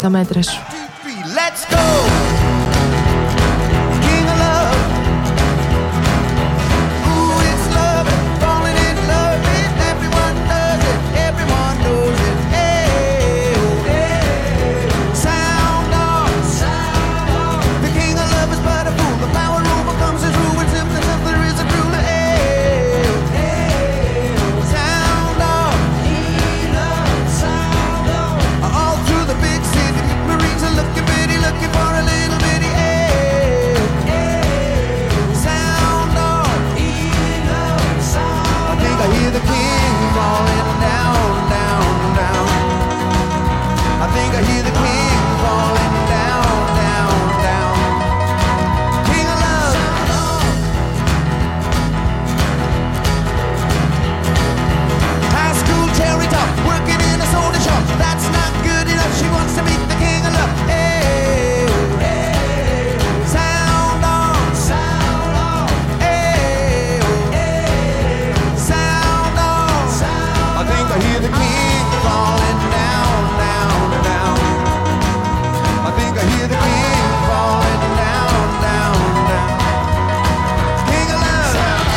τα μέτρα σου. Let's go! King of love. Ooh, it's love, falling in love. Everyone does it, everyone knows it. Hey, oh, hey. Sound off. The king of love is but a fool. The power overcomes his rule. When something there is a ruler. Hey, oh, hey. Sound off. Sound off. All through the big city, Marines are looking pretty, looking for a little bitty. Sound off. I think I hear the king falling down, down, down. I think I hear the king falling down, down, down. King of love. High school cherry top, working in a soda shop. That's not good enough. She wants to meet the king of love. Hey, hey. Sound off. Sound off. Hey, hey. Sound off. I think I hear the king falling down, down, down. I think I hear the king falling down, down, down. King of love.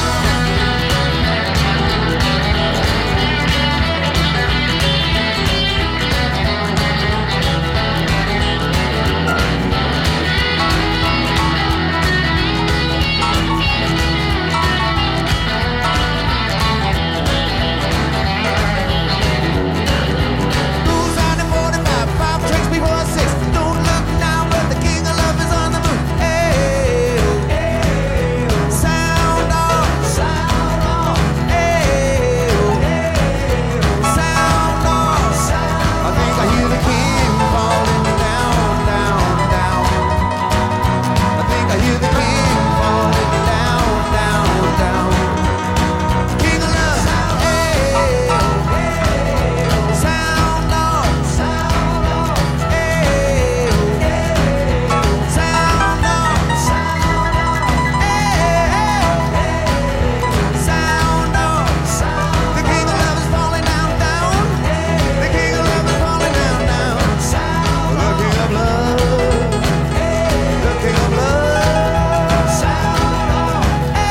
Who's on the 45? 5 tricks before 6. Don't look now, but the king of love is on the move. Hey, oh, hey, oh. Sound off. Sound off. Hey, oh, hey, oh. Sound off. I think I hear the king falling down, down, down. I think I hear the king falling down, down, down. King of love. Hey, oh, hey, oh. Sound off. Sound off. Hey, oh, hey, oh. Sound off. Sound off. Hey, oh, sound off. The king of love is falling down, down. The king of love is falling down, down. The king of love. The king of love. Sound off.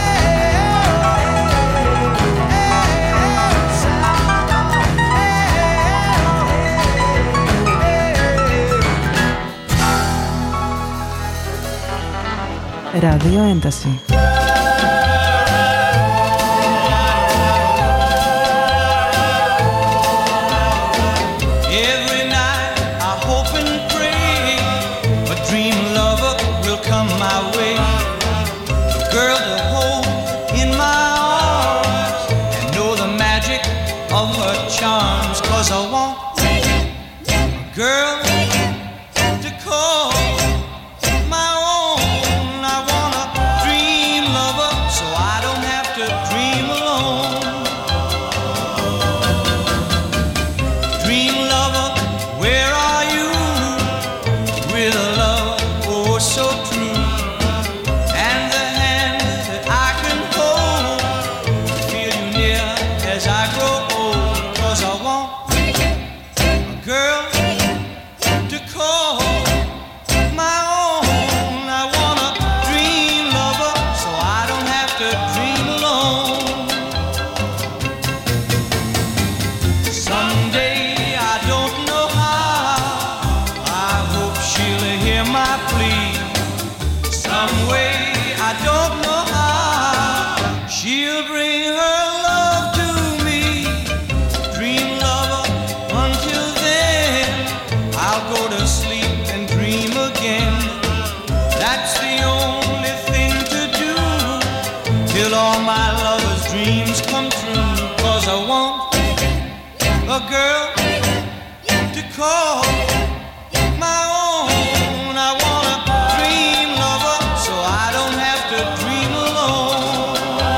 Ράδιο Ένταση. Every night I hope and pray a dream lover will come my way. A girl to hold in my arms and know the magic of her charms. 'Cause I want a girl to call my own. I want a dream lover so I don't have to dream alone. Dream lover, where are you? With a love oh so true, and the hand that I can hold, feel you near as I grow old. 'Cause I want a girl to call my own. I want a dream lover so I don't have to dream alone. Someday, I don't know how, I hope she'll hear my plea. Some way, I don't know how, she'll bring her love to me. Dream lover, until then, I'll go to sleep and dream again. That's the only thing to do till all my lover's dreams come true. 'Cause I want a girl to call my own. I want a dream lover so I don't have to dream alone.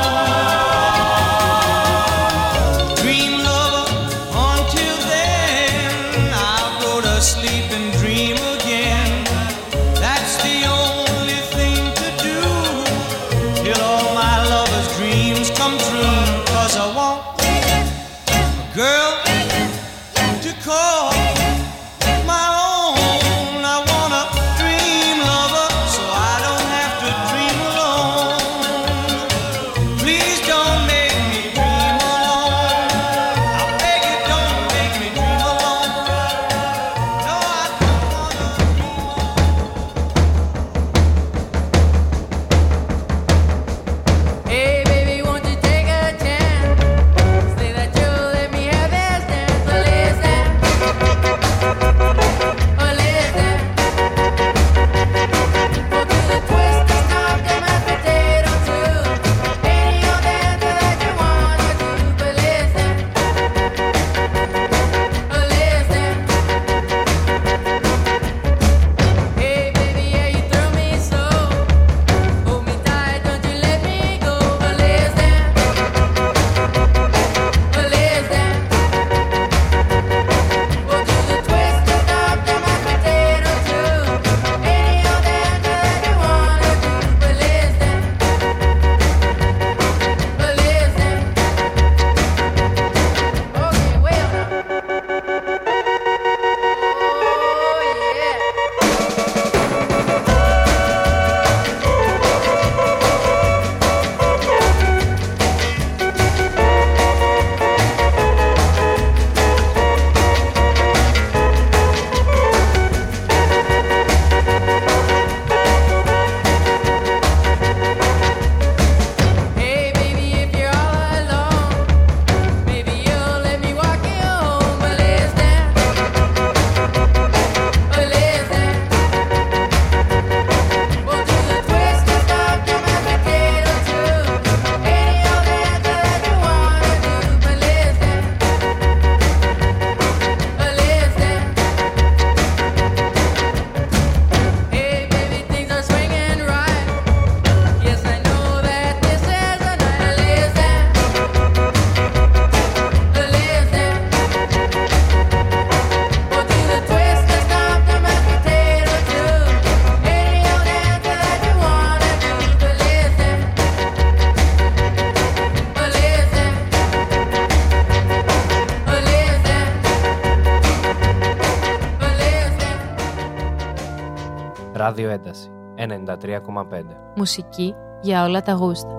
Dream lover, until then, I'll go to sleep and dream again. That's the only thing to do till all my lover's dreams come true. 'Cause I want a girl to call Ράδιο Ένταση 93,5. Μουσική για όλα τα γούστα.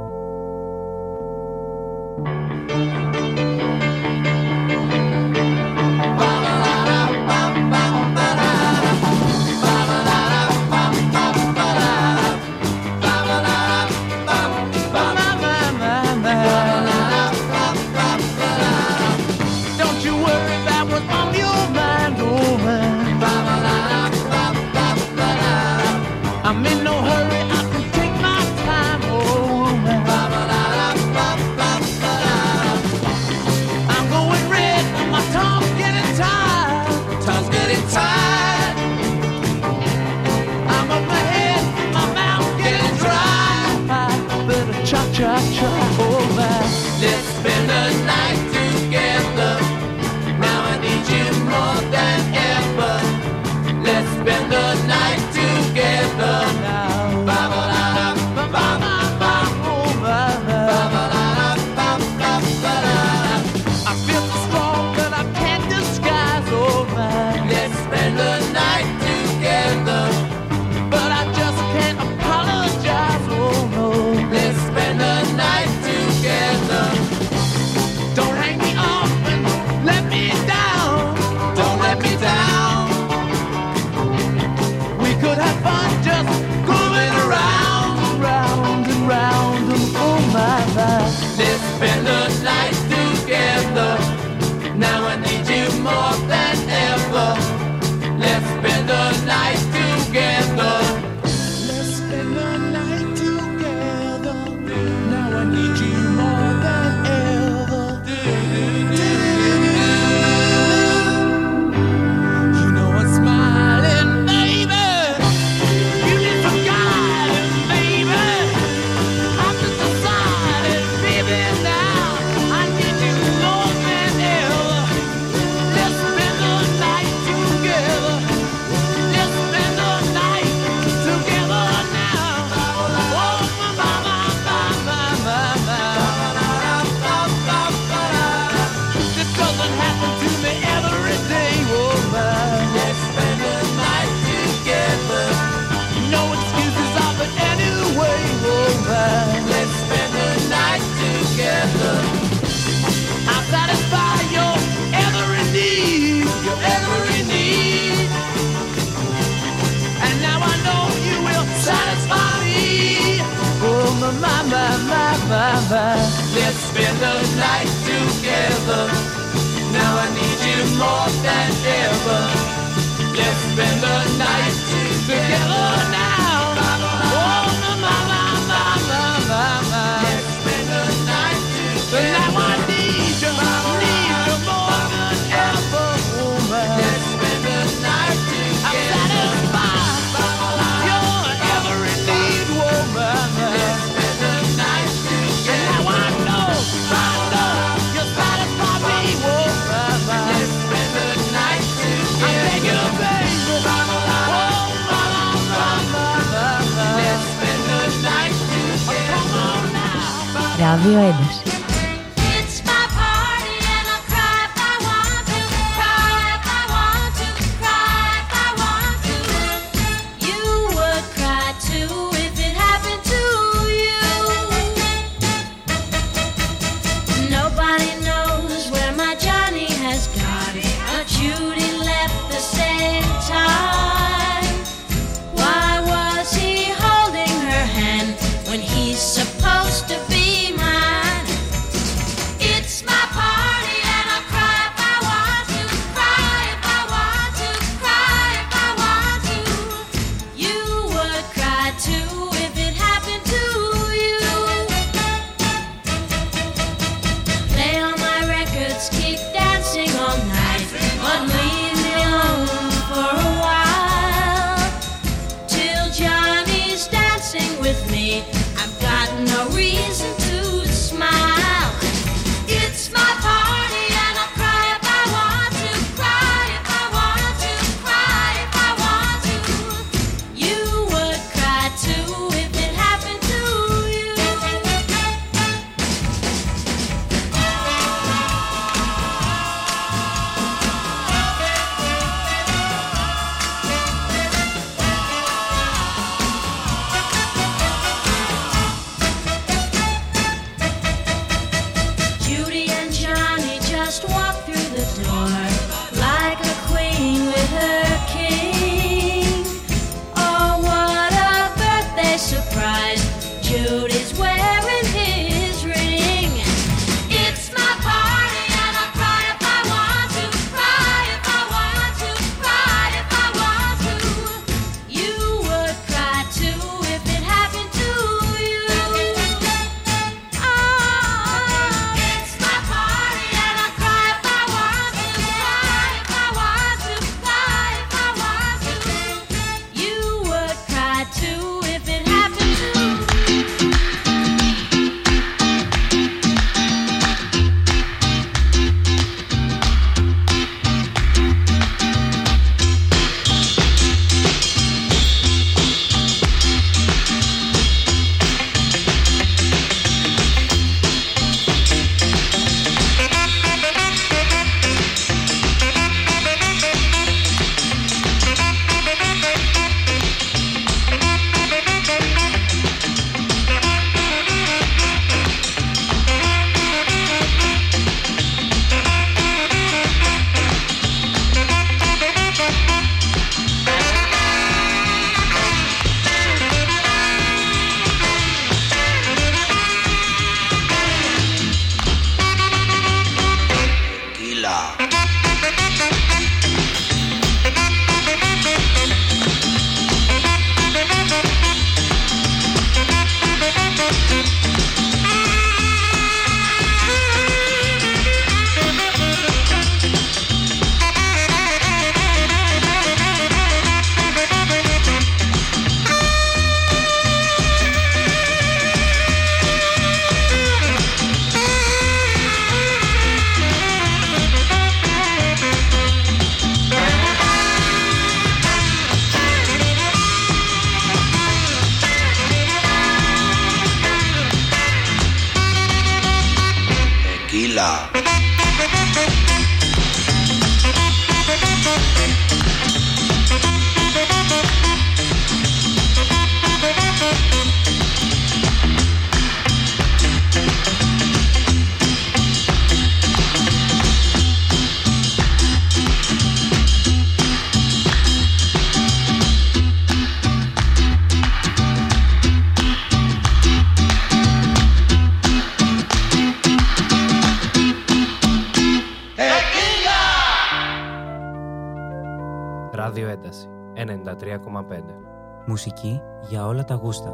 Let's spend the night together. Now I need you more than ever. Let's spend the night together now. Oh, mama. Let's spend the night together. Now I need you more than ever, woman. Let's spend the night together. I'm satisfied your every need, woman. Let's spend the night together. Now I know you satisfy me, woman. Let's spend the night together. I beg you, baby. Oh, mama. Let's spend the night together. Come on now. Ράδιο Ένταση. Supposed to be mine. Ράδιο Ένταση 93,5. Μουσική για όλα τα γούστα.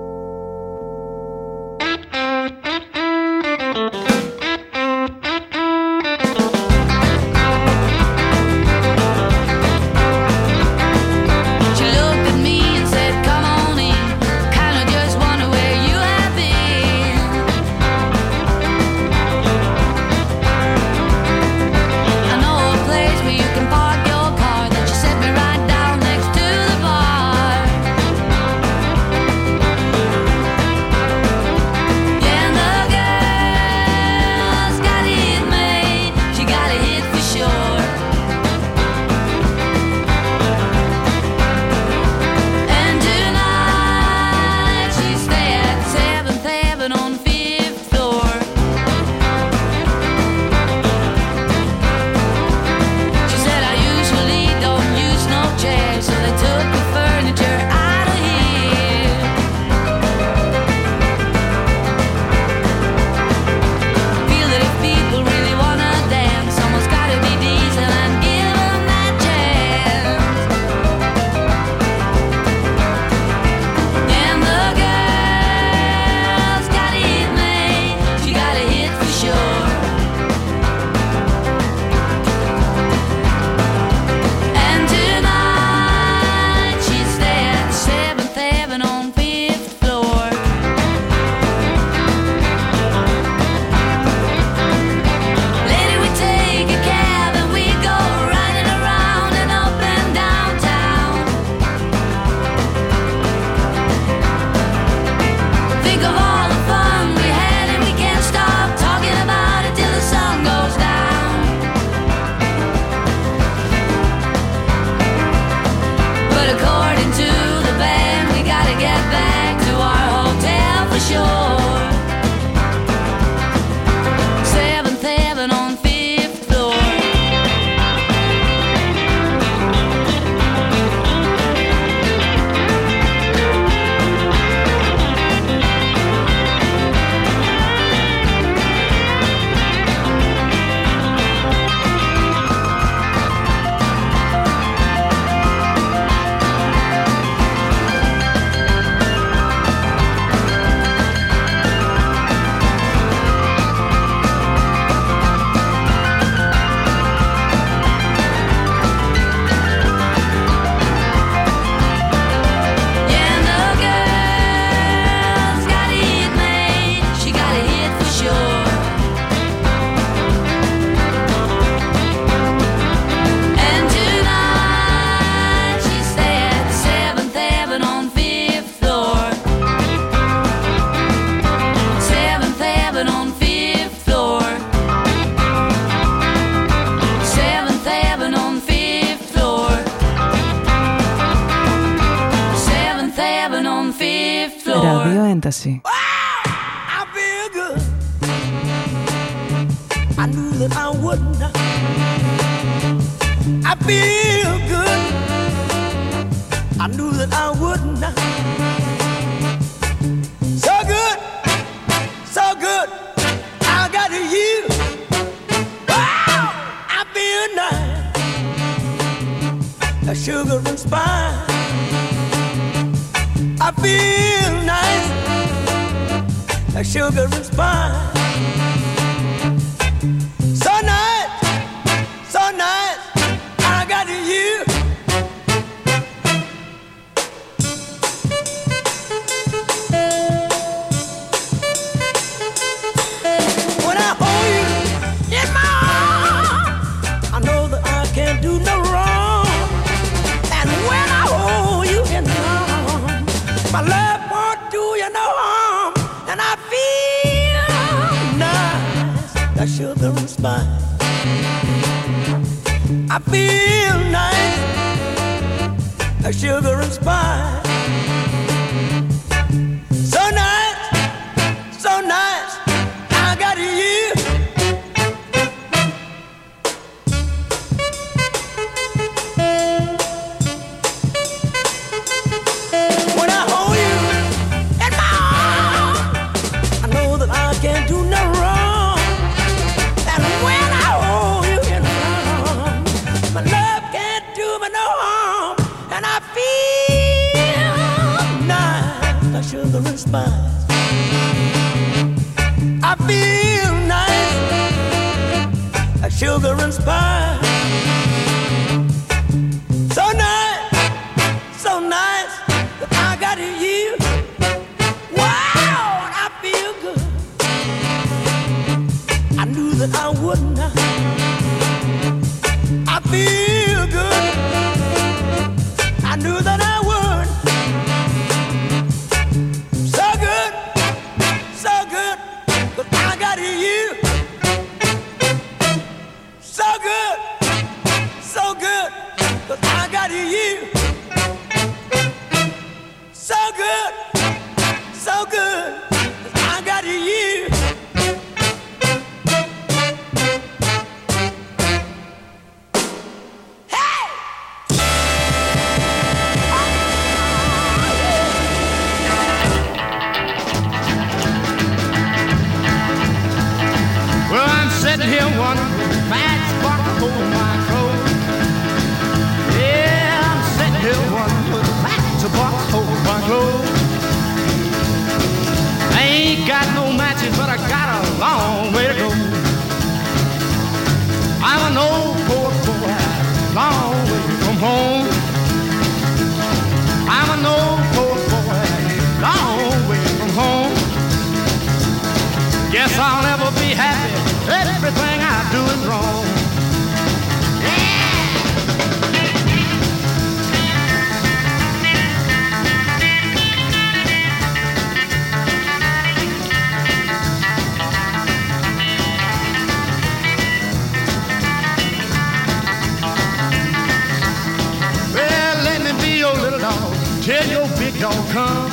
Ράδιο Ένταση. I feel good. I knew that I wouldn't. I feel good. I knew that I wouldn't. So good, so good. I got you. Wow, I feel nice. A sugar and spice. I feel nice, like sugar and spice. So nice, so nice, I got you. When I hold you in my arms, I know that I can't do no wrong. And when I hold you in my arms, my love won't do you no harm, and I feel sugar and spice. I feel nice like sugar and spice. So nice, so nice, I got you. When I hold you in my arms, I know that I can't do no wrong. And when I hold you in my arms, my love can't do me no harm. And I feel nice like sugar and spice. I feel nice like sugar and spice. So nice, so nice that I got you. Wow, and I feel good. I knew that I would not. I feel good. I knew that I would. So good, so good, but I got you. So good, so good, but I got you. So good, so good, but I got you. Hey! Well, I'm sitting here wondering, fat spot over my clothes. Yeah, I'm sitting here wondering, fat spot over my clothes. I ain't got no matches, but I got a long way to go. I'm an old poor boy, long way from home. I'm an old poor boy, long way from home. Guess I'll never be happy. Everything I do is wrong. Well, let me be your little dog. Tell your big dog come.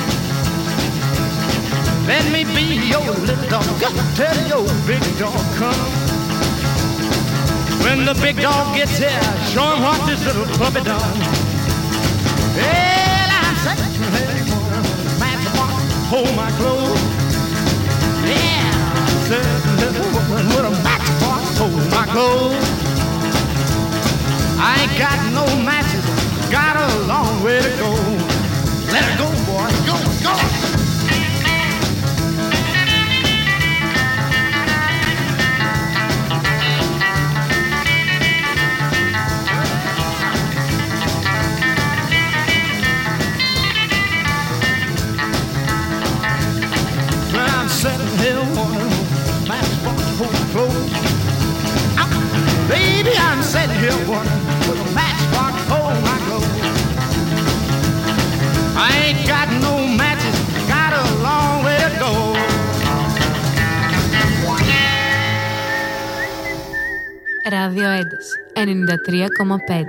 Let me be your little dog. Tell your big dog come. When the big dog gets here, show him what this little puppy done. Well, I'm sitting here, hold my clothes. Yeah, I'm sitting here with a matchbox, hold my clothes. I ain't got no matches, got a long way to go. Let it go, boy, go, go. Sitting here wondering, matchbox full of clothes. Baby, I'm sitting here wondering, with a matchbox full of my clothes. I ain't got no matches, got a long way to go. Ράδιο Ένταση 93,5.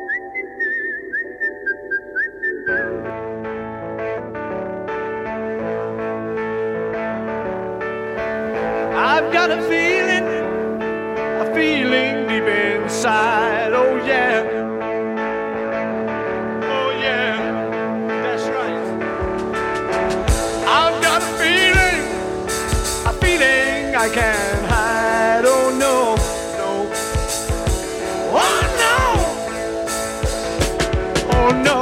I've got a feeling deep inside, oh yeah. Oh yeah, that's right. I've got a feeling I can't hide, oh no, no. Oh no, oh no.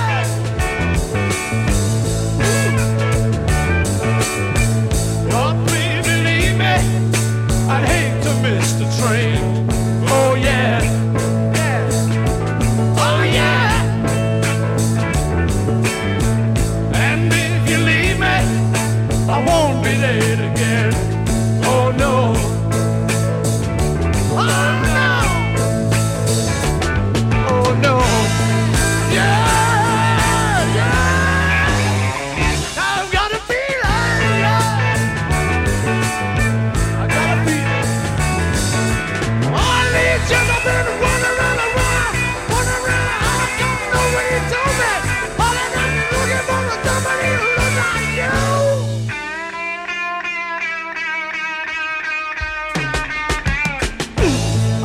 Up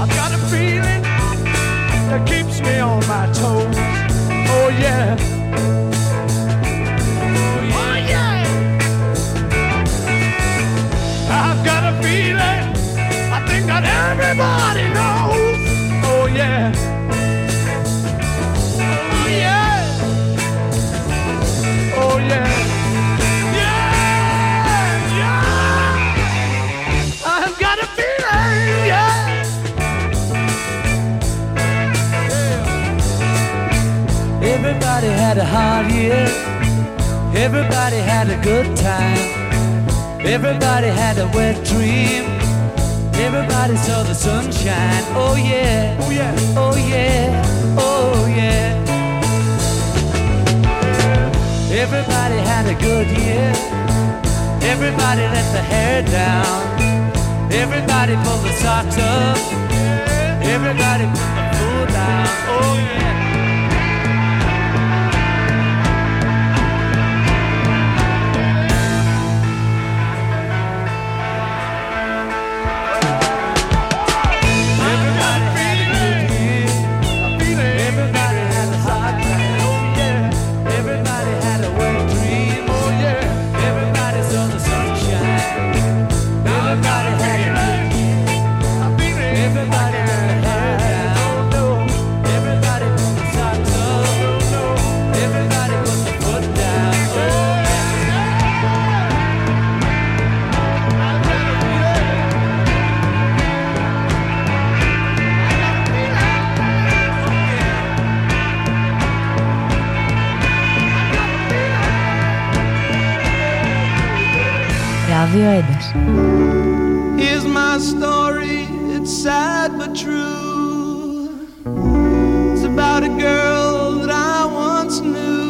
I've got a feeling that keeps me on my toes. Oh yeah. Oh yeah. I've got a feeling I think that everybody knows. Oh yeah. Oh yeah. Oh yeah. Yeah, yeah. I've got a feeling, yeah. Everybody had a hard year. Everybody had a good time. Everybody had a wet dream. Everybody saw the sunshine. Oh yeah. Oh yeah. Oh yeah. Oh yeah. Everybody had a good year. Everybody let the hair down. Everybody pulled the socks up. Everybody put the foot down. Oh yeah. Ράδιο Έντας. Here's my story, it's sad but true. It's about a girl that I once knew.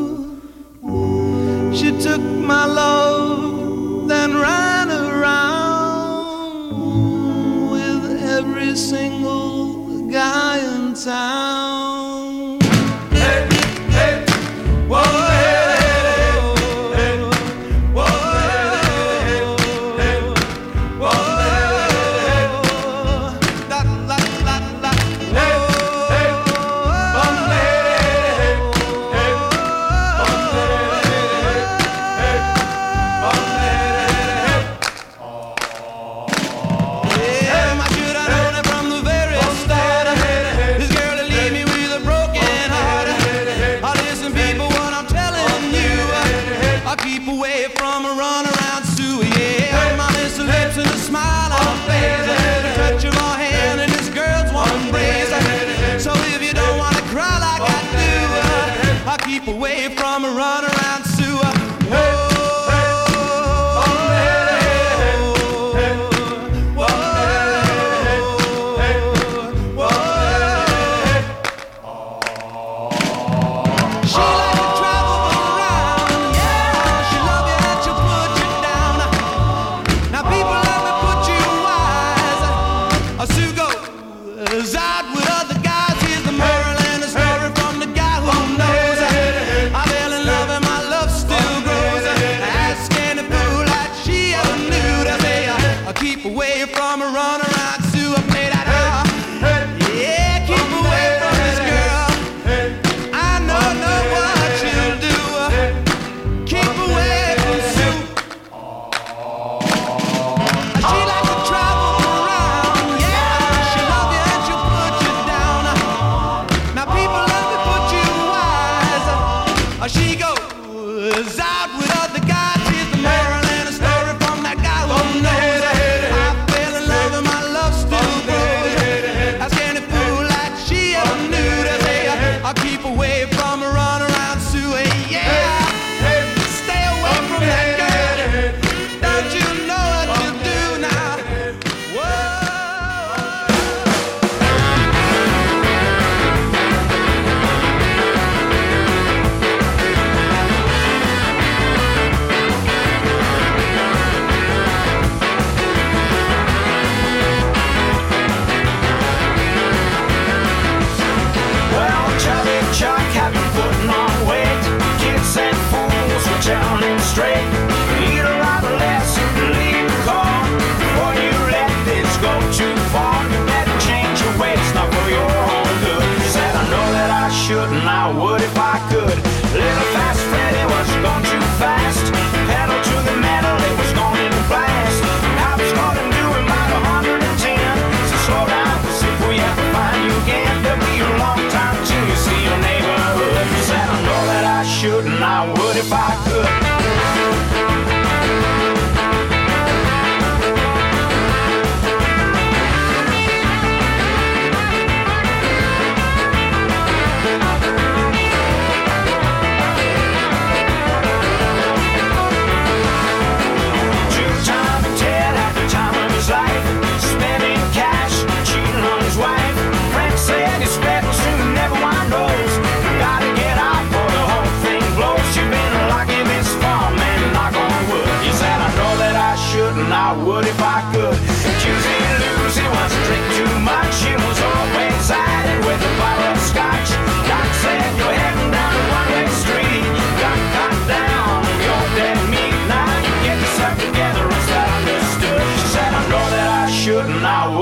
She took my love, then ran around with every single guy in town. Hey, hey, whoa. Away from a runaround sewer.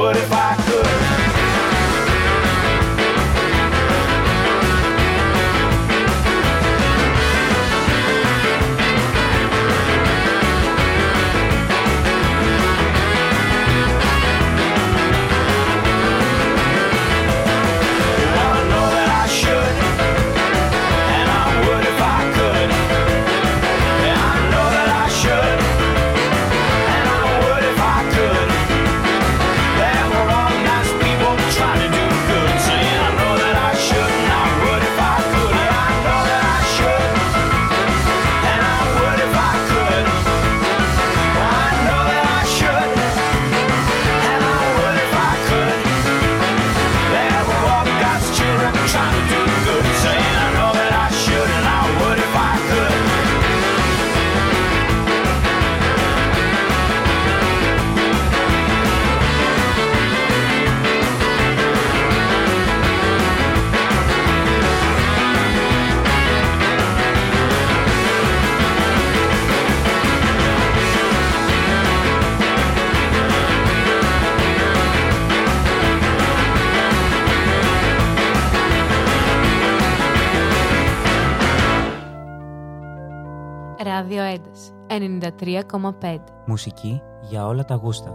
would if I could. Ράδιο Ένταση 93,5. Μουσική για όλα τα γούστα.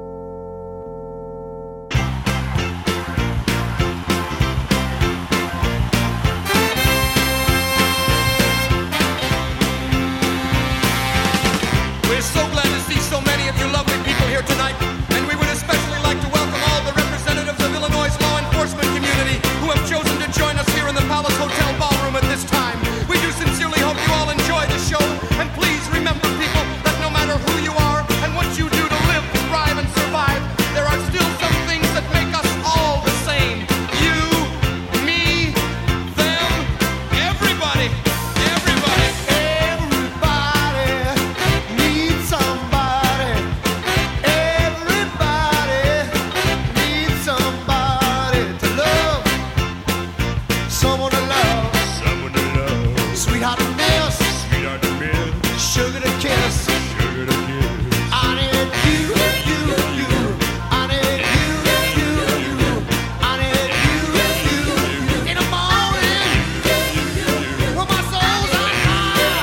We're so glad to see so many of you lovely people here tonight, and we would especially like to welcome all the representatives of Illinois' law enforcement community who have chosen to join us here in the Palace Hotel ballroom at this time. We do sincerely hope you all enjoy the show, and please remember, people, that no matter who you are and what you do to live, thrive, and survive, there are still some things that make us all the same. You, me, them, everybody. Everybody. Everybody needs somebody. Everybody needs somebody to love. Someone to love. Someone to love. Sweetheart to miss. Sweetheart to miss. Sugar to kiss. Sugar to kiss. I need you, you, you. I need you, you, you. I need you, you, you. In the morning, when my soul's on fire.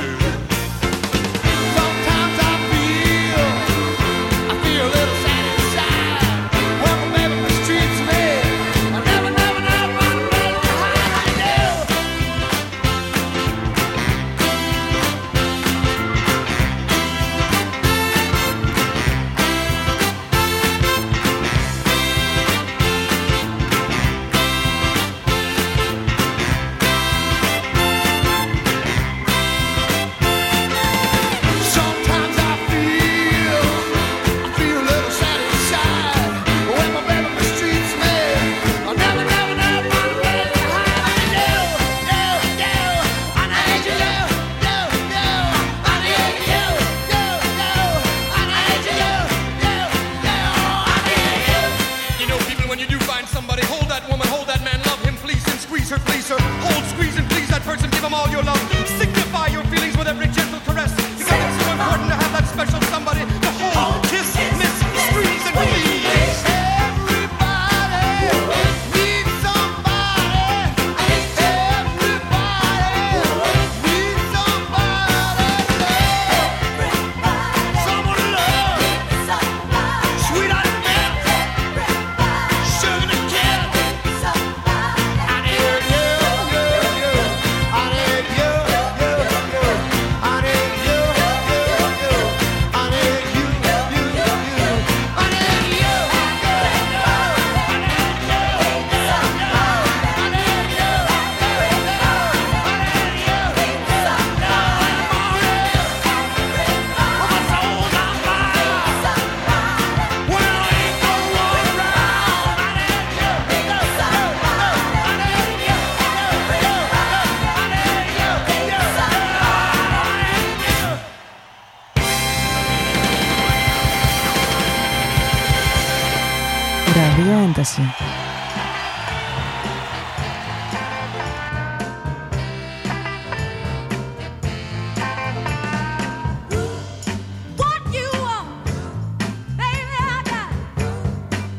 Sometimes I feel a little sad inside. When my baby mistreats me, I never run away to hide. Sometimes I feel a little sad inside. When my baby mistreats me, I never run away to hide. I need you, I need you, I need you, I need you. You know, people, when you do find somebody, hold that woman, hold that man, love him, please him, squeeze her, please her. Hold, squeeze, and please that person, give him all your love. Signify your feelings with every gentle caress, because it's so important to have that special somebody to hold, kiss, miss, squeeze, and please. Everybody needs somebody. Everybody needs somebody to love. Someone to love. Sweetheart to miss. Sugar to kiss. I need you, you, you. I need you, you, you. I need you, you, you. I need you, you, you. I need you, Ράδιο Ένταση. What you want, baby, I got.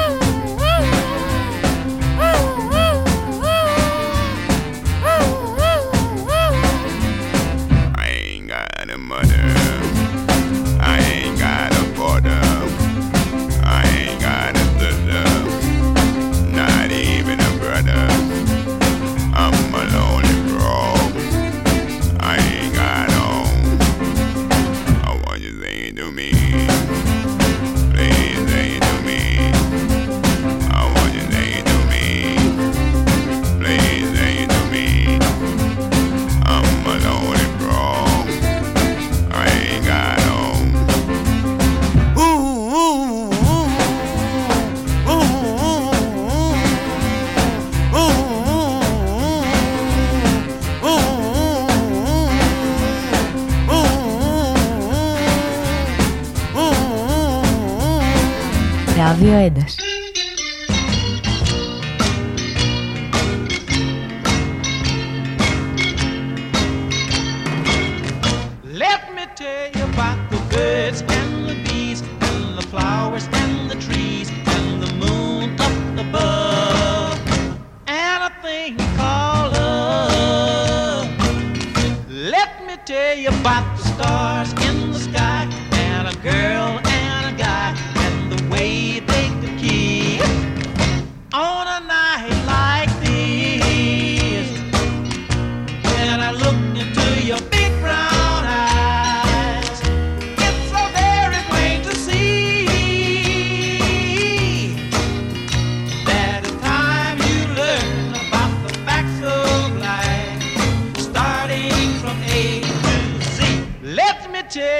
Ράδιο Ένταση. Let me tell you about the birds and the bees and the flowers and the trees and the moon up above and a thing called love. Let me tell you about the stars in the sky and a girl and a guy and the way they could kiss on a night like this. When I look into your big brown eyes, it's so very plain to see that it's time you learn about the facts of life, starting from A to Z. Let me tell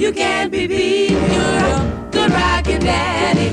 You can't be beat. You're a good rockin' daddy.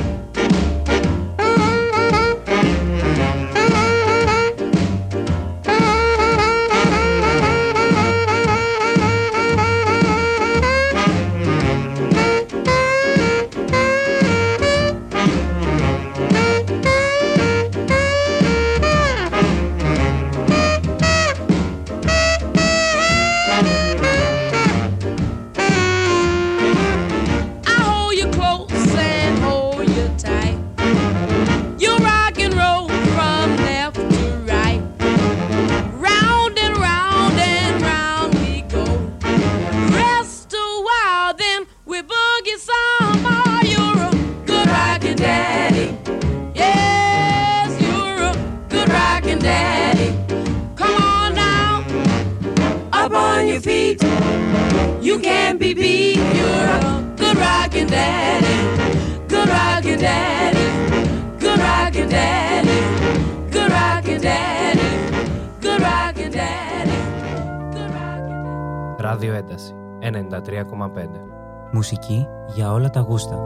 You can't be beat. You're a good rockin' daddy. Good rockin' daddy. Good rockin' daddy. Good rockin' daddy. Good rockin' daddy. Ράδιο Ένταση 93,5. Μουσική για όλα τα γούστα.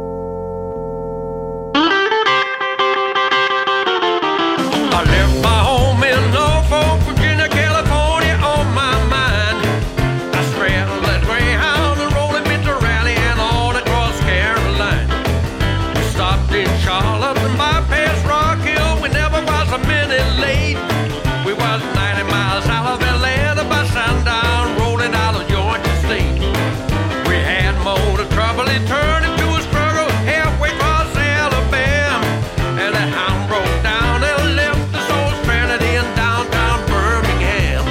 I left my home in Norfolk, Virginia, California on my mind. I straddled that Greyhound and rolled it to Raleigh and on across Carolina. We stopped in Charlotte and bypassed Rock Hill. We never was a minute late. We was 90 miles out of Atlanta by sundown, rolling out of Georgia State. We had motor trouble, it turned into a struggle halfway across Alabama, and the hound broke down and left us all stranded in downtown Birmingham.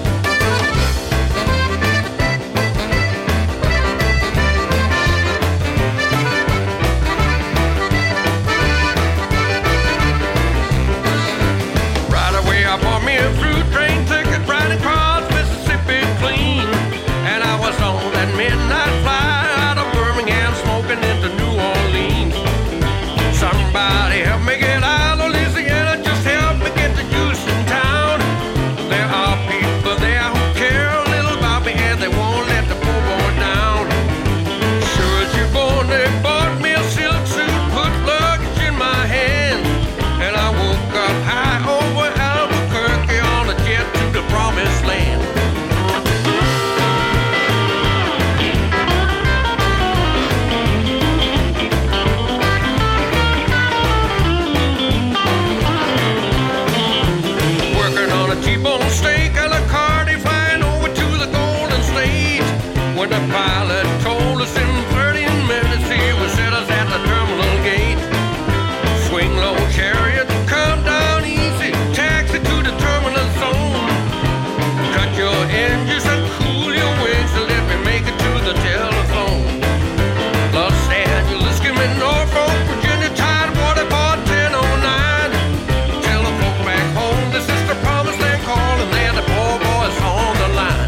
Right away I bought me a through train ticket right across Mississippi clean, and I was on that midnight flight out of Birmingham smoking into New Orleans. Somebody help me get out of Louisiana, just help me get to Houston town. There are people there who care a little about me and they won't let the poor boy down. Sure as you're born, they bought me a silk suit, put luggage in my hand, and I woke up high over Albuquerque on a jet to the promised land. Working on a T-bone steak a la carte, flying over to the Golden State. When the pilot told us in 30 minutes he would set us at the terminal gate. Swing low, chariot, come down easy, taxi to the terminal zone. Cut your engines and cool your wings and let me make it to the telephone. Los Angeles, give me Norfolk, Virginia, Tidewater, Port 1009. Tell the folk back home this is the promised land calling, and the poor boys on the line.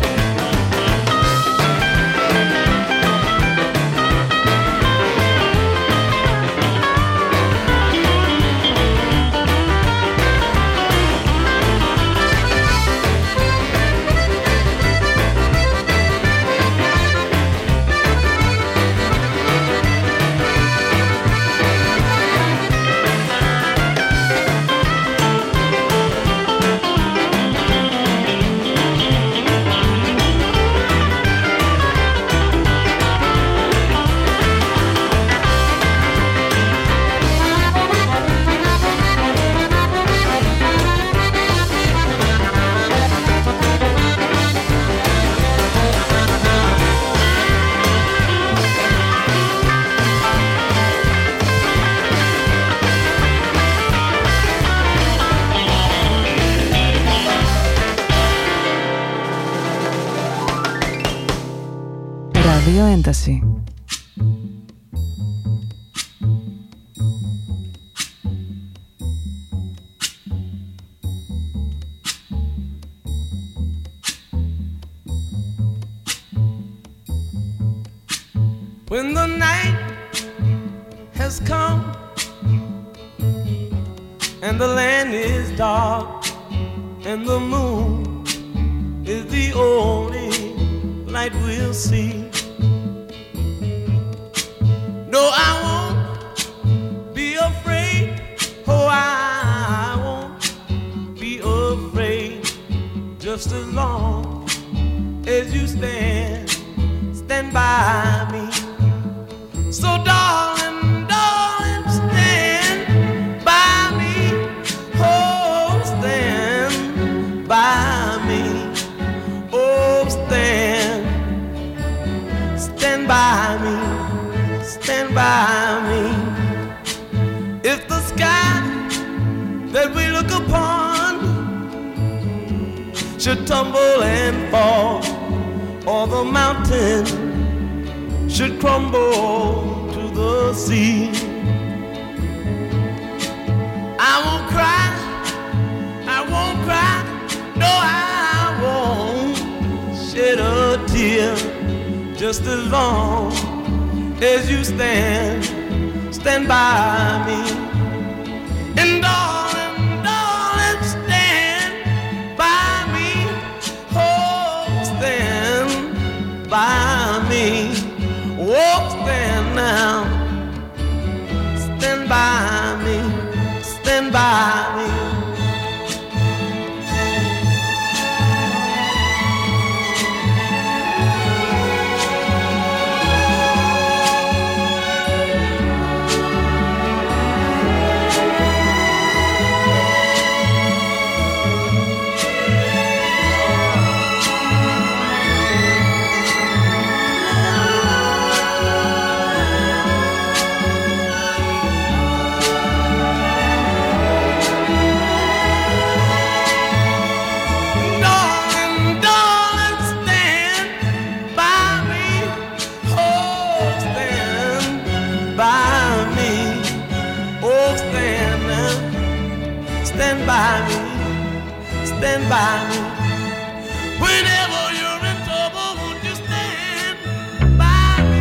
Ράδιο Ένταση. When the night has come and the land is dark and the moon is the only light we'll see, that we look upon should tumble and fall, or the mountain should crumble to the sea. I won't cry, I won't cry, no, I won't shed a tear, just as long as you stand by me. And darling, darling, stand by me, oh, stand by me, oh, stand now, stand by me, stand by me. Stand by me, stand by me. Whenever you're in trouble, won't you stand by me?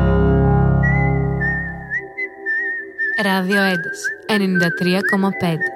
Ράδιο Έντες 93,5.